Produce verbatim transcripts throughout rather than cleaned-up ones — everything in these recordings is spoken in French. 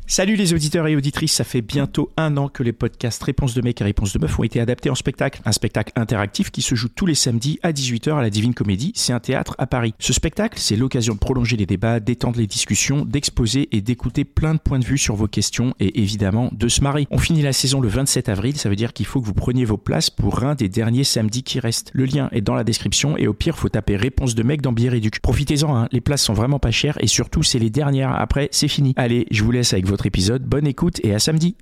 Salut les auditeurs et auditrices, ça fait bientôt un an que les podcasts Réponse de mec et Réponse de meuf ont été adaptés en spectacle. Un spectacle interactif qui se joue tous les samedis à dix-huit heures à la Divine Comédie, c'est un théâtre à Paris. Ce spectacle, c'est l'occasion de prolonger les débats, d'étendre les discussions, d'exposer et d'écouter plein de points de vue sur vos questions et évidemment de se marrer. On finit la saison le vingt-sept avril, ça veut dire qu'il faut que vous preniez vos places pour un des derniers samedis qui restent. Le lien est dans la description et au pire, faut taper Réponse de mec dans Billet Réduc. Profitez-en, hein, les places sont vraiment pas chères et surtout, c'est les dernières. Après, c'est fini. Allez, je vous laisse avec votre épisode. Bonne écoute et à samedi.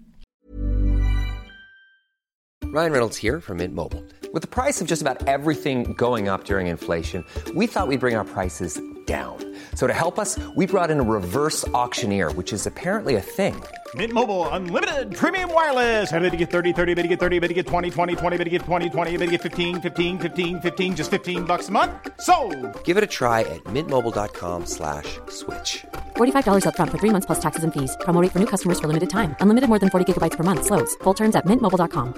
Ryan Reynolds here from Mint Mobile. With the price of just about everything going up during inflation, we thought we'd bring our prices down. So to help us, we brought in a reverse auctioneer, which is apparently a thing. Mint Mobile Unlimited Premium Wireless. How to get thirty, thirty, how to get thirty, how to get twenty, twenty, twenty, how to get twenty, twenty, how to get fifteen, fifteen, fifteen, fifteen, just fifteen bucks a month? Sold! Give it a try at mintmobile.com slash switch. forty-five dollars up front for three months plus taxes and fees. Promo rate for new customers for limited time. Unlimited more than forty gigabytes per month. Slows full terms at mint mobile dot com.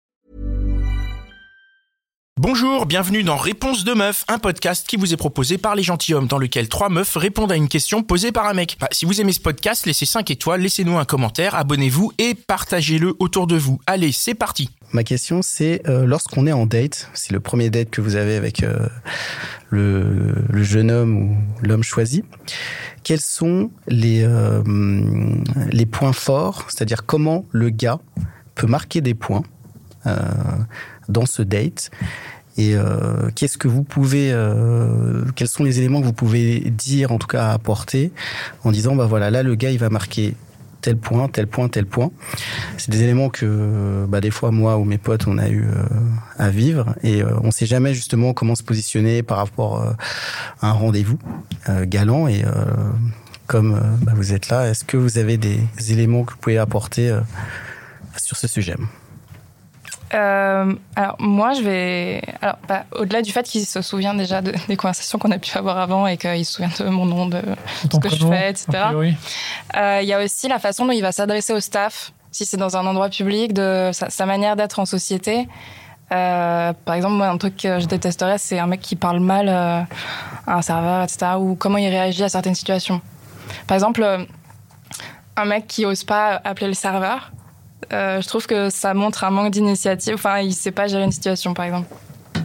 Bonjour, bienvenue dans Réponse de meuf, un podcast qui vous est proposé par les gentilshommes dans lequel trois meufs répondent à une question posée par un mec. Bah, si vous aimez ce podcast, laissez cinq étoiles, laissez-nous un commentaire, abonnez-vous et partagez-le autour de vous. Allez, c'est parti. Ma question, c'est euh, lorsqu'on est en date, c'est le premier date que vous avez avec euh, le, le jeune homme ou l'homme choisi, quels sont les, euh, les points forts, c'est-à-dire comment le gars peut marquer des points euh, dans ce date et euh, qu'est-ce que vous pouvez, euh, quels sont les éléments que vous pouvez dire, en tout cas apporter, en disant bah voilà, là le gars il va marquer tel point, tel point, tel point. C'est des éléments que bah, des fois moi ou mes potes on a eu euh, à vivre et euh, on sait jamais justement comment se positionner par rapport euh, à un rendez-vous euh, galant et euh, comme euh, bah, vous êtes là, est-ce que vous avez des éléments que vous pouvez apporter euh, sur ce sujet ? Euh, alors moi je vais alors bah, au-delà du fait qu'il se souvient déjà de, des conversations qu'on a pu avoir avant et qu'il se souvient de mon nom, de ce que je fais, et cetera. Il euh, y a aussi la façon dont il va s'adresser au staff si c'est dans un endroit public, de sa, sa manière d'être en société. Euh, par exemple, moi, un truc que je détesterais, c'est un mec qui parle mal euh, à un serveur, et cetera. Ou comment il réagit à certaines situations. Par exemple, euh, un mec qui ose pas appeler le serveur. Euh, je trouve que ça montre un manque d'initiative. Enfin, il sait pas gérer une situation, par exemple.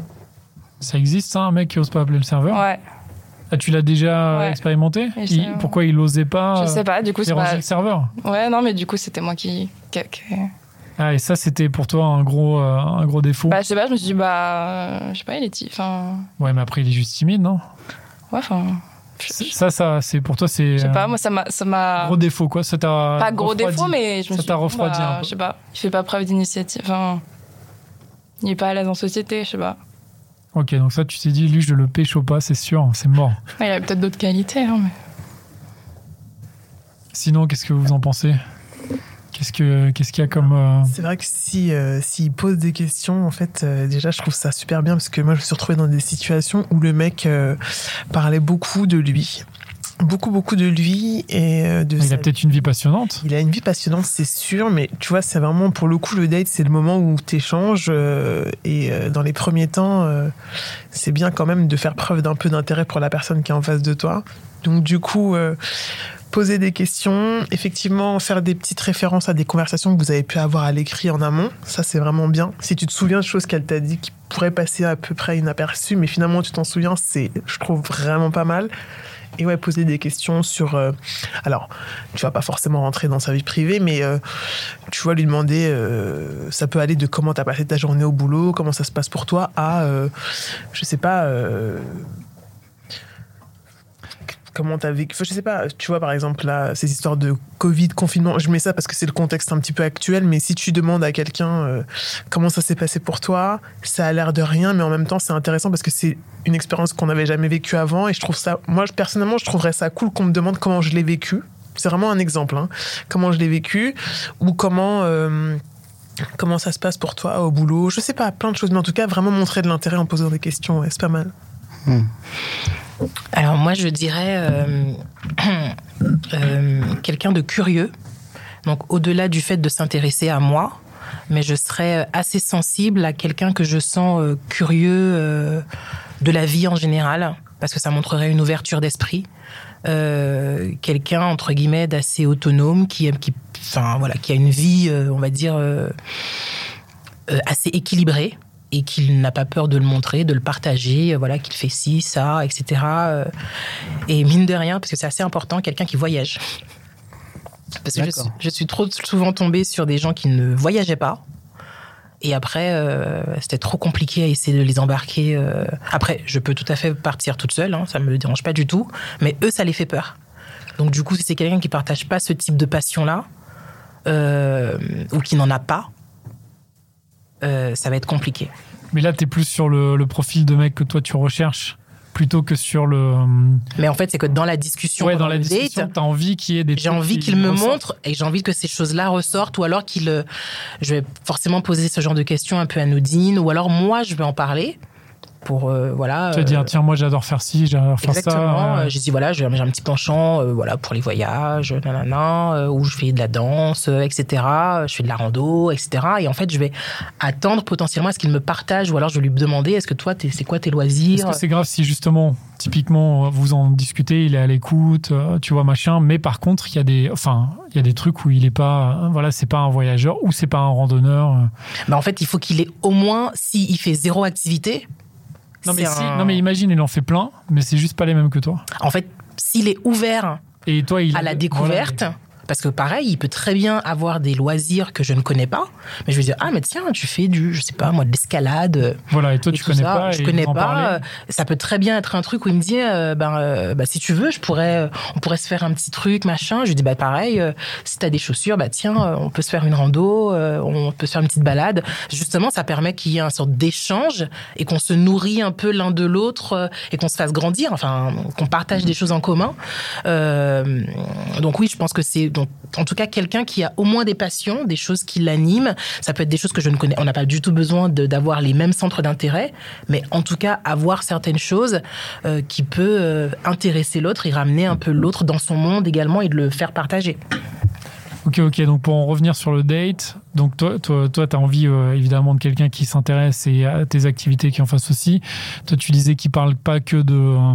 Ça existe, ça, un mec qui ose pas appeler le serveur ? Ouais. Ah, tu l'as déjà ouais. expérimenté ? il, Pourquoi il osait pas Je sais pas, du coup, c'est pas... le serveur ? Ouais, non, mais du coup, c'était moi qui... qui... Ah, et ça, c'était pour toi un gros, euh, un gros défaut ? Bah, je sais pas, je me suis dit, bah... Euh, je sais pas, il est... T... Enfin... Ouais, mais après, il est juste timide, non ? Ouais, enfin... Ça, ça, c'est pour toi, c'est. Je sais pas, moi, ça m'a, ça m'a. Gros défaut, quoi. Ça t'a. Pas gros refroidi. défaut, mais je me ça suis. Ça t'a refroidi bah, un peu. Je sais pas. Il fait pas preuve d'initiative. Enfin, il est pas à l'aise en société, je sais pas. Ok, donc ça, tu t'es dit, lui, je le pécho pas, c'est sûr, c'est mort. Ouais, il a peut-être d'autres qualités, hein, mais. Sinon, qu'est-ce que vous en pensez ? Qu'est-ce que qu'est-ce qu'il y a comme euh... C'est vrai que si euh, s'il pose des questions, en fait, euh, déjà je trouve ça super bien parce que moi je me suis retrouvée dans des situations où le mec euh, parlait beaucoup de lui, beaucoup beaucoup de lui et euh, de. Il sa... a peut-être une vie passionnante. Il a une vie passionnante, c'est sûr, mais tu vois, c'est vraiment pour le coup le date, c'est le moment où t'échanges euh, et euh, dans les premiers temps, euh, c'est bien quand même de faire preuve d'un peu d'intérêt pour la personne qui est en face de toi. Donc du coup. Euh, Poser des questions, effectivement faire des petites références à des conversations que vous avez pu avoir à l'écrit en amont, ça c'est vraiment bien. Si tu te souviens de choses qu'elle t'a dit qui pourraient passer à peu près inaperçues, mais finalement tu t'en souviens, c'est, je trouve, vraiment pas mal. Et ouais, poser des questions sur... Euh, alors, tu vas pas forcément rentrer dans sa vie privée, mais euh, tu vas lui demander... Euh, ça peut aller de comment t'as passé ta journée au boulot, comment ça se passe pour toi, à, euh, je sais pas... Euh, comment t'as vécu, enfin, je sais pas, tu vois par exemple là, ces histoires de Covid, confinement, je mets ça parce que c'est le contexte un petit peu actuel, mais si tu demandes à quelqu'un euh, comment ça s'est passé pour toi, ça a l'air de rien, mais en même temps c'est intéressant parce que c'est une expérience qu'on n'avait jamais vécue avant et je trouve ça, moi personnellement je trouverais ça cool qu'on me demande comment je l'ai vécu, c'est vraiment un exemple, hein, comment je l'ai vécu ou comment... Euh, comment ça se passe pour toi au boulot, je sais pas, plein de choses, mais en tout cas vraiment montrer de l'intérêt en posant des questions, ouais, c'est pas mal. Mmh. Alors moi je dirais euh, euh, quelqu'un de curieux, donc au-delà du fait de s'intéresser à moi, mais je serais assez sensible à quelqu'un que je sens euh, curieux euh, de la vie en général, parce que ça montrerait une ouverture d'esprit. euh, quelqu'un entre guillemets d'assez autonome, qui, qui, enfin voilà, qui a une vie, euh, on va dire, euh, euh, assez équilibrée et qu'il n'a pas peur de le montrer, de le partager, euh, voilà, qu'il fait ci, ça, et cetera. Euh, et mine de rien, parce que c'est assez important, quelqu'un qui voyage. Parce que je suis, je suis trop souvent tombée sur des gens qui ne voyageaient pas. Et après, euh, c'était trop compliqué à essayer de les embarquer. Euh... Après, je peux tout à fait partir toute seule, hein, ça me dérange pas du tout. Mais eux, ça les fait peur. Donc du coup, si c'est quelqu'un qui partage pas ce type de passion-là, euh, ou qui n'en a pas, euh, ça va être compliqué. Mais là, t'es plus sur le, le profil de mec que toi tu recherches, plutôt que sur le... Mais en fait, c'est que dans la discussion, ouais, dans la discussion, date, t'as envie qu'il y ait des... J'ai envie qu'il me montre et j'ai envie que ces choses-là ressortent, ou alors qu'il... Je vais forcément poser ce genre de questions un peu anodines, ou alors moi, je vais en parler pour, euh, voilà... Tu vas euh, dire, tiens, moi, j'adore faire ci, j'adore faire exactement, ça. Exactement. Euh... J'ai dit, voilà, j'ai un petit penchant euh, voilà, pour les voyages, nanana, euh, où je fais de la danse, euh, et cetera. Je fais de la rando, et cetera. Et en fait, je vais attendre potentiellement à ce qu'il me partage, ou alors je vais lui demander, est-ce que toi, t'es, c'est quoi tes loisirs ? Est-ce que c'est grave si, justement, typiquement, vous en discutez, il est à l'écoute, euh, tu vois, machin, mais par contre, il y a des... Enfin, il y a des trucs où il est pas... Euh, voilà, c'est pas un voyageur, ou c'est pas un randonneur. Euh. Bah, en fait, il faut qu'il ait au moins, s'il fait zéro activité... Non mais, si, un... non mais imagine, il en fait plein, mais c'est juste pas les mêmes que toi. En fait, s'il est ouvert et toi, il à la découverte, voilà. Parce que pareil, il peut très bien avoir des loisirs que je ne connais pas, mais je vais dire, ah mais tiens, tu fais du, je sais pas moi, de l'escalade. Voilà, et toi et tu connais ça. pas. Je connais pas. Ça peut très bien être un truc où il me dit, euh, ben, euh, bah, si tu veux, je pourrais, euh, on pourrait se faire un petit truc, machin. Je lui dis, bah pareil, euh, si t'as des chaussures, bah tiens, euh, on peut se faire une rando, euh, on peut se faire une petite balade. Justement, ça permet qu'il y ait une sorte d'échange et qu'on se nourrit un peu l'un de l'autre euh, et qu'on se fasse grandir, enfin, qu'on partage des choses en commun. Euh, donc oui, je pense que c'est donc, en tout cas quelqu'un qui a au moins des passions, des choses qui l'animent. Ça peut être des choses que je ne connais. On n'a pas du tout besoin de, d'avoir les mêmes centres d'intérêt, mais en tout cas avoir certaines choses euh, qui peut euh, intéresser l'autre et ramener un peu l'autre dans son monde également et de le faire partager. Ok, ok. Donc pour en revenir sur le date, donc toi, toi, toi, t'as envie euh, évidemment de quelqu'un qui s'intéresse et à tes activités qui en fasse aussi. Toi, tu disais qu'il parle pas que de euh,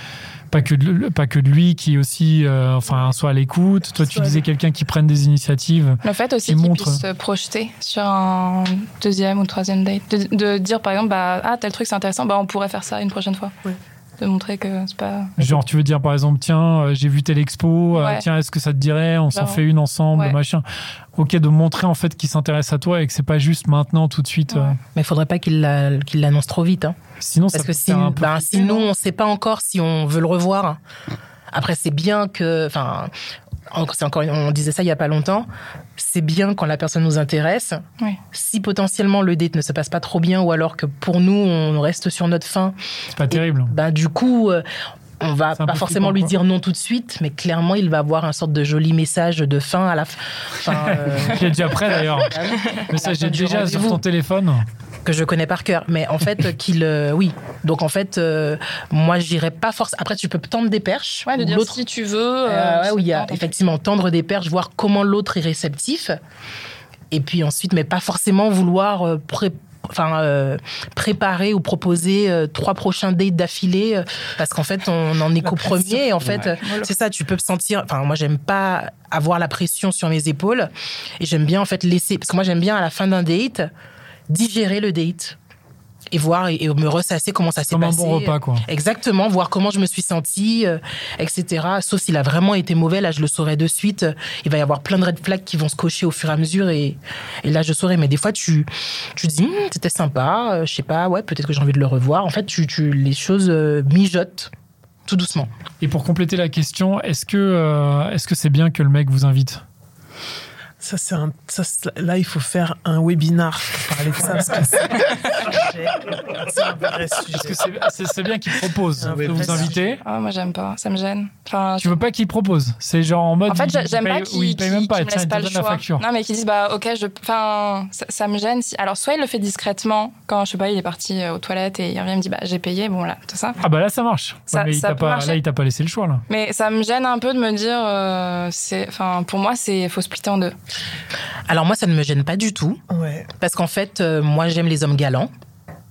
pas que de, pas que de lui, qui aussi, euh, enfin, soit à l'écoute. Toi, tu disais quelqu'un qui prenne des initiatives. Le fait aussi qu'il montre... puisse se projeter sur un deuxième ou troisième date, de, de dire par exemple, bah ah tel truc c'est intéressant, bah on pourrait faire ça une prochaine fois. Oui. De montrer que c'est pas... Genre, tu veux dire, par exemple, tiens, euh, j'ai vu telle expo, ouais. euh, tiens, est-ce que ça te dirait, on s'en fait une ensemble, ouais. machin. Ok, de montrer, en fait, qu'il s'intéresse à toi et que c'est pas juste maintenant, tout de suite. Ouais. Euh... Mais il faudrait pas qu'il, la, qu'il l'annonce trop vite. Hein. Sinon, Parce ça que si, un peu bah, sinon, on sait pas encore si on veut le revoir. Après, c'est bien que... Enfin, c'est encore, on disait ça il y a pas longtemps, c'est bien quand la personne nous intéresse. Oui. Si potentiellement le date ne se passe pas trop bien, ou alors que pour nous on reste sur notre faim, c'est pas et, terrible. Ben du coup, euh, on va pas forcément lui dire non tout de suite, mais clairement il va avoir un sorte de joli message de fin à la fin. Euh... J'ai déjà prêt d'ailleurs. Mais ça, j'ai déjà sur ton téléphone. Que je connais par cœur, mais en fait qu'il euh, oui, donc en fait euh, moi j'irais pas forcément. Après tu peux tendre des perches, ouais, de dire l'autre si tu veux euh, euh, ouais, où il y a effectivement tendre des perches, voir comment l'autre est réceptif, et puis ensuite, mais pas forcément vouloir euh, pré- enfin euh, préparer ou proposer euh, trois prochains dates d'affilée, euh, parce qu'en fait on en est qu'au premier et en fait ouais. euh, c'est ça, tu peux sentir, enfin moi j'aime pas avoir la pression sur mes épaules et j'aime bien en fait laisser, parce que moi j'aime bien à la fin d'un date digérer le date et voir et, et me ressasser comment ça s'est comme passé. Comme un bon repas, quoi. Exactement, voir comment je me suis sentie, euh, et cetera. Sauf s'il a vraiment été mauvais, là je le saurai de suite. Il va y avoir plein de red flags qui vont se cocher au fur et à mesure et, et là je saurai. Mais des fois tu, tu te dis, hm, c'était sympa, euh, je sais pas, ouais, peut-être que j'ai envie de le revoir. En fait, tu, tu, les choses euh, mijotent tout doucement. Et pour compléter la question, est-ce que, euh, est-ce que c'est bien que le mec vous invite ? Ça, c'est un, ça, là, il faut faire un webinar pour parler de ça, parce que c'est, c'est un vrai sujet. Parce que c'est, c'est, c'est bien qu'il propose de vous inviter. Oh, moi, j'aime pas. Ça me gêne. Enfin, tu veux pas qu'il propose ? C'est genre en mode. En fait, il, j'aime il pas paye, qu'il, oui, il paye même pas. Tiens, il te donne la facture. Non, mais qu'ils disent, bah, ok, je. Enfin, ça, ça me gêne. Si... Alors, soit il le fait discrètement, quand, je sais pas, il est parti aux toilettes et il revient, il me dit, bah, j'ai payé, bon, là, tout ça. Ah, bah là, ça marche. Ça, ouais, mais ça il t'a pas, là, il t'a pas laissé le choix, là. Mais ça me gêne un peu de me dire, euh, c'est. Enfin, pour moi, c'est. Faut splitter en deux. Alors moi, ça ne me gêne pas du tout. Ouais. Parce qu'en fait, euh, moi, j'aime les hommes galants.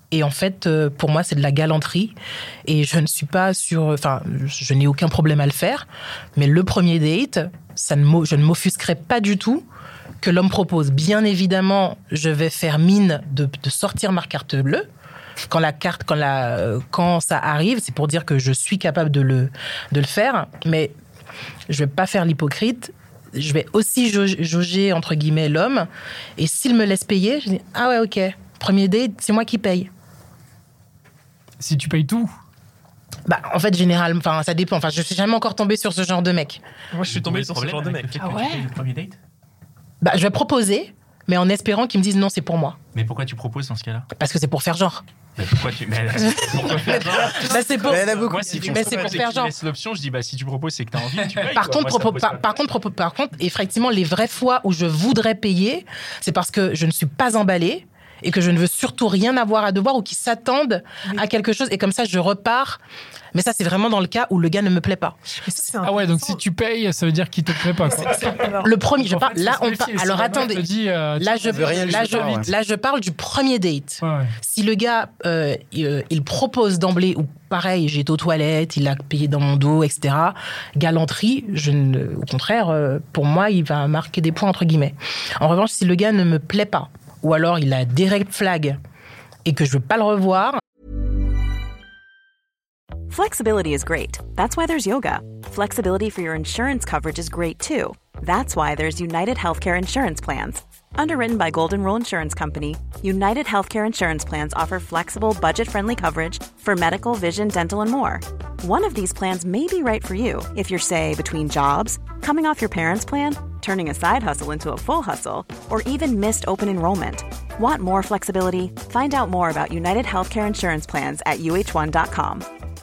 Et en fait, euh, pour moi, c'est de la galanterie. Et je ne suis pas sur... Enfin, je n'ai aucun problème à le faire. Mais le premier date, ça ne je ne m'offusquerai pas du tout que l'homme propose. Bien évidemment, je vais faire mine de, de sortir ma carte bleue. Quand la carte, quand, la, quand ça arrive, c'est pour dire que je suis capable de le, de le faire. Mais je ne vais pas faire l'hypocrite. Je vais aussi jauger, jauger, entre guillemets, l'homme. Et s'il me laisse payer, je dis, ah ouais, ok, premier date, c'est moi qui paye. Si tu payes tout? Bah, en fait, généralement, enfin, ça dépend. Enfin, je suis jamais encore tombée sur ce genre de mec. Moi, je suis tombée sur ce genre de mec. Ah ouais? Le premier date? Bah, je vais proposer, mais en espérant qu'ils me disent non, c'est pour moi. Mais pourquoi tu proposes dans ce cas-là? Parce que c'est pour faire genre. Mais pourquoi tu. Mais pourquoi faire genre? Bah, c'est pour. Moi, si tu mais c'est pour faire genre. laisses l'option, je dis bah si tu proposes, c'est que t'as envie, tu payes. Par contre, moi, propo- par, par contre, propo- par contre, effectivement, les vraies fois où je voudrais payer, c'est parce que je ne suis pas emballée et que je ne veux surtout rien avoir à devoir ou qu'ils s'attendent oui. à quelque chose. Et comme ça, je repars. Mais ça, c'est vraiment dans le cas où le gars ne me plaît pas. Ça, ah ouais, donc si tu payes, ça veut dire qu'il te plaît pas. Quoi. C'est, c'est, le premier, je parle. Là, on parle. Alors attendez. Dit, euh, là, je, là, je, ouais. là, je parle du premier date. Ouais. Si le gars, euh, il, il propose d'emblée ou pareil, j'ai été aux toilettes, il a payé dans mon dos, et cetera. Galanterie, je ne, au contraire, euh, pour moi, il va marquer des points entre guillemets. En revanche, si le gars ne me plaît pas, ou alors il a des red flags et que je veux pas le revoir. Flexibility is great. That's why there's yoga. Flexibility for your insurance coverage is great too. That's why there's United Healthcare Insurance Plans. Underwritten by Golden Rule Insurance Company, United Healthcare Insurance Plans offer flexible, budget-friendly coverage for medical, vision, dental, and more. One of these plans may be right for you if you're, say, between jobs, coming off your parents' plan, turning a side hustle into a full hustle, or even missed open enrollment. Want more flexibility? Find out more about United Healthcare Insurance Plans at U H one dot com.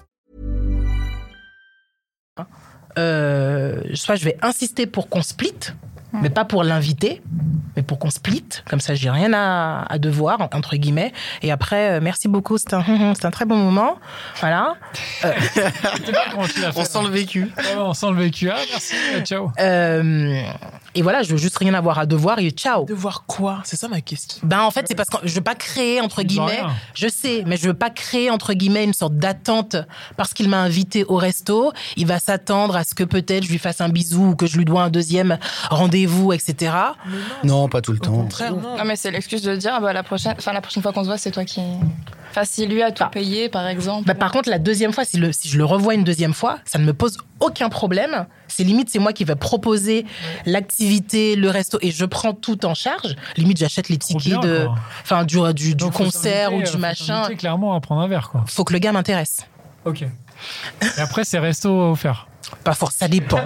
Euh, soit je vais insister pour qu'on split, mmh. mais pas pour l'inviter, mais pour qu'on split. Comme ça, j'ai rien à, à devoir, entre guillemets. Et après, euh, merci beaucoup, c'est un, c'est un très bon moment. Voilà. Euh, on sent le vécu. Ouais, on sent le vécu. Ah, merci, ciao. Euh, et voilà, je veux juste rien avoir à devoir et ciao. Devoir quoi? C'est ça ma question. Ben, en fait, c'est parce que je veux pas créer, entre guillemets, je sais, mais je veux pas créer, entre guillemets, une sorte d'attente parce qu'il m'a invité au resto. Il va s'attendre à ce que peut-être je lui fasse un bisou ou que je lui dois un deuxième rendez-vous, et cetera. Non, non pas tout le temps. Au contraire, non. Non, mais c'est l'excuse de dire, bah, la prochaine, enfin, la prochaine fois qu'on se voit, c'est toi qui. Enfin, si lui a tout bah, payé, par exemple. Bah, par contre, la deuxième fois, si, le, si je le revois une deuxième fois, ça ne me pose aucun problème. C'est limite, c'est moi qui vais proposer ouais. l'activité, le resto, et je prends tout en charge. Limite, j'achète les tickets bien, de, enfin, du, du, du concert ou du faut machin. Clairement à prendre un verre, quoi. Faut que le gars m'intéresse. Ok. Et après, c'est resto offert. Pas fort, ça dépend.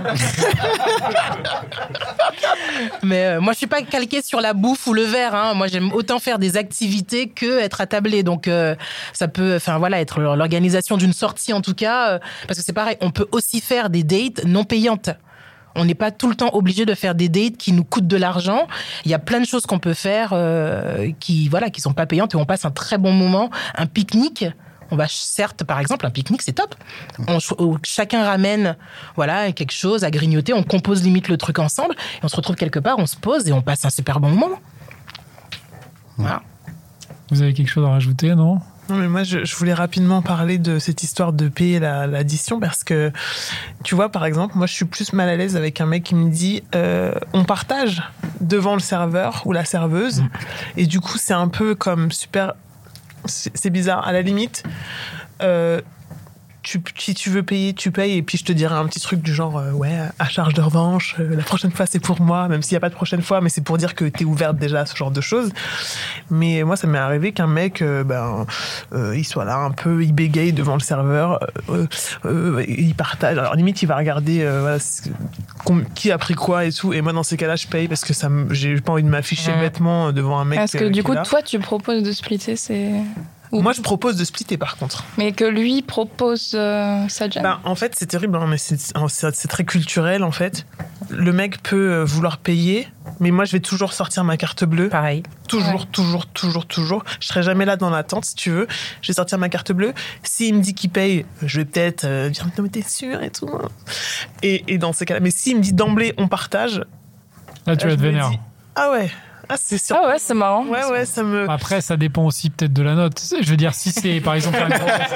Mais euh, moi, je suis pas calquée sur la bouffe ou le verre. Hein. Moi, j'aime autant faire des activités que être attablée. Donc, euh, ça peut, enfin voilà, être l'organisation d'une sortie en tout cas, euh, parce que c'est pareil. On peut aussi faire des dates non payantes. On n'est pas tout le temps obligé de faire des dates qui nous coûtent de l'argent. Il y a plein de choses qu'on peut faire euh, qui, voilà, qui sont pas payantes et on passe un très bon moment. Un pique-nique. On va certes, par exemple, un pique-nique, c'est top. On, chacun ramène, voilà, quelque chose à grignoter. On compose limite le truc ensemble et on se retrouve quelque part, on se pose et on passe un super bon moment. Voilà. Vous avez quelque chose à rajouter, non ? Non, mais moi, je, je voulais rapidement parler de cette histoire de payer la, l'addition parce que, tu vois, par exemple, moi, je suis plus mal à l'aise avec un mec qui me dit euh, on partage devant le serveur ou la serveuse. Mmh. Et du coup, c'est un peu comme super... C'est, c'est bizarre. À la limite, euh, tu, si tu veux payer, tu payes et puis je te dirai un petit truc du genre euh, ouais, à charge de revanche, euh, la prochaine fois c'est pour moi, même s'il n'y a pas de prochaine fois, mais c'est pour dire que t'es ouverte déjà à ce genre de choses. Mais moi, ça m'est arrivé qu'un mec, euh, ben, euh, il soit là un peu, il bégaye devant le serveur, euh, euh, il partage. Alors limite, il va regarder euh, voilà, qui a pris quoi et tout. Et moi, dans ces cas-là, je paye parce que ça, j'ai pas envie de m'afficher mmh. bêtement devant un mec. Parce que euh, du coup, là. Toi, tu proposes de splitter, c'est. Ou... Moi, je propose de splitter, par contre. Mais que lui propose euh, sa jam. Ben, en fait, c'est terrible, hein, mais c'est, c'est, c'est très culturel, en fait. Le mec peut vouloir payer, mais moi, je vais toujours sortir ma carte bleue. Pareil. Toujours, ouais. toujours, toujours, toujours. Je serai jamais là dans l'attente, si tu veux. Je vais sortir ma carte bleue. S'il me dit qu'il paye, je vais peut-être euh, dire « Non, mais t'es sûr ?» et tout. Et, et dans ces cas-là... Mais s'il me dit d'emblée « On partage », là, tu vas te vénère. Ah ouais. Ah, c'est sûr. Ah ouais, c'est marrant. Ouais, ouais, ça me. Après, ça dépend aussi peut-être de la note. Je veux dire, si c'est par exemple un gros resto,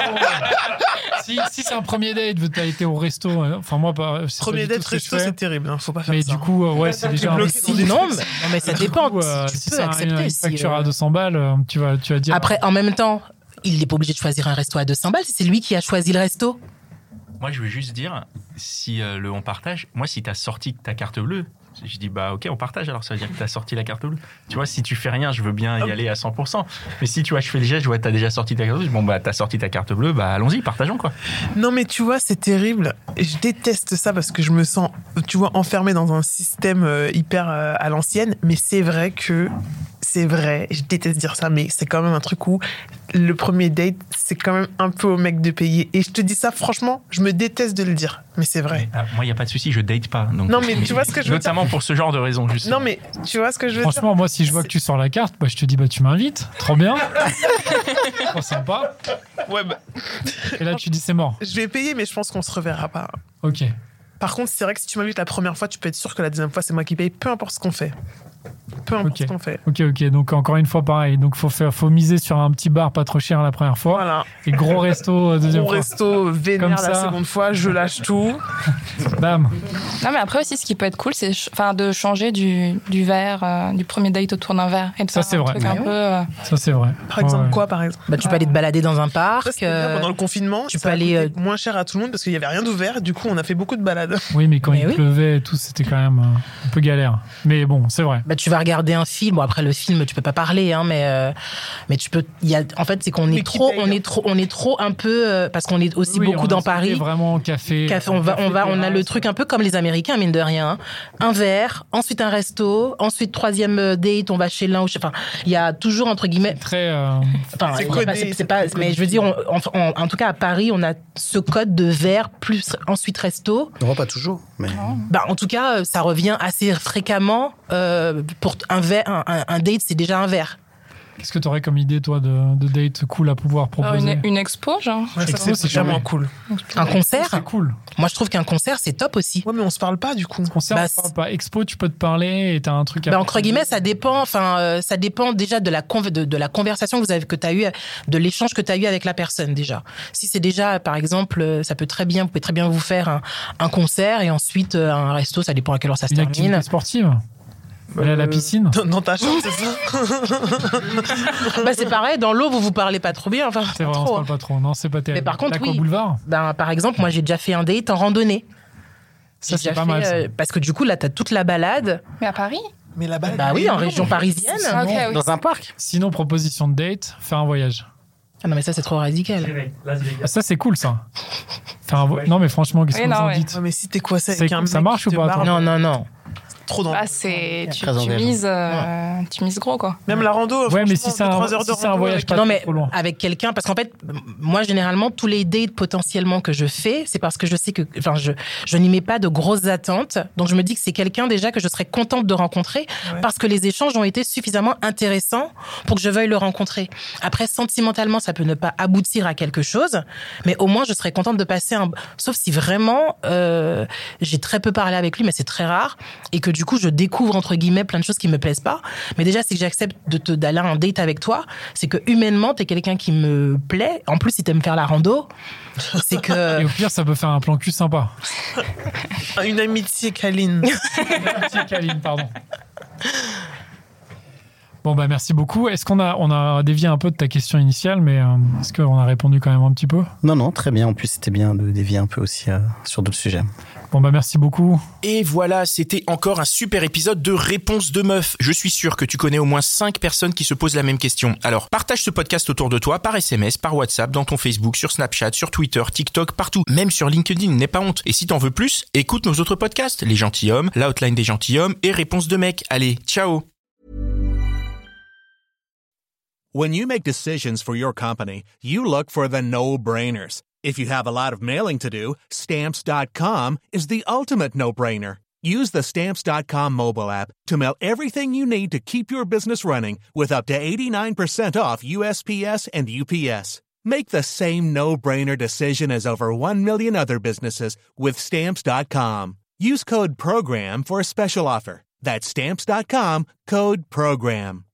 si, si c'est un premier date, t'as été au resto. Enfin, moi, c'est premier date resto, c'est terrible. Hein, faut pas faire mais ça. Mais du coup, ouais, c'est déjà. Un... Si, non, mais, non, mais ça dépend. Coup, euh, tu si peux c'est accepter un, une aussi, facture euh... à deux cents balles, tu vas, tu vas dire. Après, en même temps, il n'est pas obligé de choisir un resto à deux cents balles si c'est lui qui a choisi le resto. Moi, je veux juste dire, si euh, le on partage, moi, si t'as sorti ta carte bleue, je dis bah ok, on partage alors, ça veut dire que t'as sorti la carte bleue. Tu vois, si tu fais rien, je veux bien y aller à cent pour cent. Mais si tu vois, je fais le geste, je vois t'as déjà sorti ta carte bleue, bon bah t'as sorti ta carte bleue, bah allons-y, partageons quoi. Non mais tu vois, c'est terrible. Je déteste ça parce que je me sens, tu vois, enfermée dans un système euh, hyper euh, à l'ancienne. Mais c'est vrai que c'est vrai, je déteste dire ça, mais c'est quand même un truc où le premier date, c'est quand même un peu au mec de payer. Et je te dis ça, franchement, je me déteste de le dire, mais c'est vrai. Ah, moi, il n'y a pas de souci, je date pas. Donc non, mais tu vois ce que je veux dire. Notamment pour ce genre de raison, juste. Non, mais tu vois ce que je veux Franchement, dire. Franchement, moi, si je vois que tu sors la carte, bah, je te dis, bah, tu m'invites. Trop bien. Trop sympa. Ouais, bah. Et là, tu dis, c'est mort. Je vais payer, mais je pense qu'on se reverra pas. Ok. Par contre, c'est vrai que si tu m'invites la première fois, tu peux être sûr que la deuxième fois, c'est moi qui paye, peu importe ce qu'on fait. Peu importe okay. ce qu'on fait. Ok, ok. Donc, encore une fois, pareil. Donc, faut faire, faut miser sur un petit bar pas trop cher la première fois. Voilà. Et gros resto deuxième gros fois. Gros resto vénère la ça. Seconde fois, je lâche tout. Bam. Non, mais après aussi, ce qui peut être cool, c'est enfin, de changer du, du verre, euh, du premier date autour d'un verre. Et de ça, faire c'est un vrai. Truc un peu, euh... Ça, c'est vrai. Par exemple, ouais. quoi, par exemple bah, Tu peux aller te balader dans un parc. Ça, c'était bien. Pendant le confinement, tu ça peux aller euh... moins cher à tout le monde parce qu'il n'y avait rien d'ouvert. Du coup, on a fait beaucoup de balades. Oui, mais quand mais il oui. pleuvait et tout, c'était quand même un peu galère. Mais bon, c'est vrai. Bah, tu vas regarder un film. Bon, après le film, tu peux pas parler, hein, mais euh, mais tu peux. Il y a, en fait, c'est qu'on est trop, on est trop, on est trop un peu euh, parce qu'on est aussi oui, beaucoup dans Paris. Vraiment café. Café. On va, on va, on a le truc un peu comme les Américains, mine de rien. Hein. Un verre, ensuite un resto, ensuite troisième date, on va chez l'un ou chez. Enfin, il y a toujours entre guillemets. Très. Euh... Enfin, c'est codé, pas, c'est, c'est pas. C'est mais je veux dire, on, on, on, en tout cas à Paris, on a ce code de verre plus ensuite resto. Non, pas toujours. Mais... Bah, en tout cas, ça revient assez fréquemment. Euh, pour un verre, un, un, un date, c'est déjà un verre. Qu'est-ce que tu aurais comme idée, toi, de, de date cool à pouvoir proposer? une, une expo, genre. Ouais, ça, c'est, c'est vraiment cool. Un concert, c'est cool. Moi, je trouve qu'un concert, c'est top aussi. Ouais, mais on se parle pas du coup. Concert, bah, on se parle pas. Expo, tu peux te parler et t'as un truc à. Bah, entre guillemets, ça dépend. Enfin, euh, ça dépend déjà de la conv- de, de la conversation que vous avez, que t'as eu, de l'échange que t'as eu avec la personne déjà. Si c'est déjà, par exemple, ça peut très bien, vous pouvez très bien vous faire un, un concert et ensuite un resto. Ça dépend à quelle heure ça se Une termine. Activité sportive. Aller à la piscine. Dans, dans ta chambre, c'est ça. Bah, c'est pareil, dans l'eau, vous vous parlez pas trop bien. Enfin, c'est vrai, trop, on se parle hein. pas trop. Non, c'est pas terrible. Mais par contre, Lac oui. au boulevard. Ben, par exemple, moi, j'ai déjà fait un date en randonnée. Ça, j'ai c'est pas fait, mal. Ça. Euh, parce que du coup, là, t'as toute la balade. Mais à Paris? Mais la balade. Bah oui, en région parisienne. Ah, okay, oui. Dans un parc. Sinon, proposition de date, faire un voyage. Ah non, mais ça, c'est trop radical. Ah, ça, c'est cool, ça. Faire un vo... Non, mais franchement, qu'est-ce oui, que non, vous en ouais. dites? Ouais, mais si t'es coincé c'est avec un cool. mec Ça marche ou pas? barre, Non, non, non. Trop dans. Ah, c'est tu, Très tu mises, euh, tu mises gros quoi. Même la rando. Ouais, mais si c'est un, heures si de c'est un rando voyage avec... pas non, mais trop loin. avec quelqu'un, parce qu'en fait, moi, généralement, tous les dates potentiellement que je fais, c'est parce que je sais que, enfin, je, je n'y mets pas de grosses attentes. Donc, je me dis que c'est quelqu'un déjà que je serais contente de rencontrer ouais. parce que les échanges ont été suffisamment intéressants pour que je veuille le rencontrer. Après, sentimentalement, ça peut ne pas aboutir à quelque chose, mais au moins, je serais contente de passer un, sauf si vraiment, euh, j'ai très peu parlé avec lui, mais c'est très rare, et que du coup, je découvre, entre guillemets, plein de choses qui me plaisent pas. Mais déjà, c'est que j'accepte de te, d'aller à un date avec toi, c'est que humainement, t'es quelqu'un qui me plaît. En plus, si t'aimes faire la rando, c'est que... Et au pire, ça peut faire un plan cul sympa. Une amitié câline. Une amitié câline, pardon. Bon, bah, merci beaucoup. Est-ce qu'on a, on a dévié un peu de ta question initiale, mais euh, est-ce qu'on a répondu quand même un petit peu? Non, non, très bien. En plus, c'était bien de dévier un peu aussi euh, sur d'autres sujets. Bon, bah, merci beaucoup. Et voilà, c'était encore un super épisode de Réponse de Meuf. Je suis sûr que tu connais au moins cinq personnes qui se posent la même question. Alors, partage ce podcast autour de toi par S M S, par WhatsApp, dans ton Facebook, sur Snapchat, sur Twitter, TikTok, partout. Même sur LinkedIn, n'aie pas honte. Et si t'en veux plus, écoute nos autres podcasts. Les Gentilshommes, La Hotline des Gentilshommes et Réponse de Mec. Allez, ciao! When you make decisions for your company, you look for the no-brainers. If you have a lot of mailing to do, Stamps dot com is the ultimate no-brainer. Use the Stamps dot com mobile app to mail everything you need to keep your business running with up to eighty-nine percent off U S P S and U P S. Make the same no-brainer decision as over one million other businesses with Stamps dot com. Use code PROGRAM for a special offer. That's stamps dot com, code PROGRAM.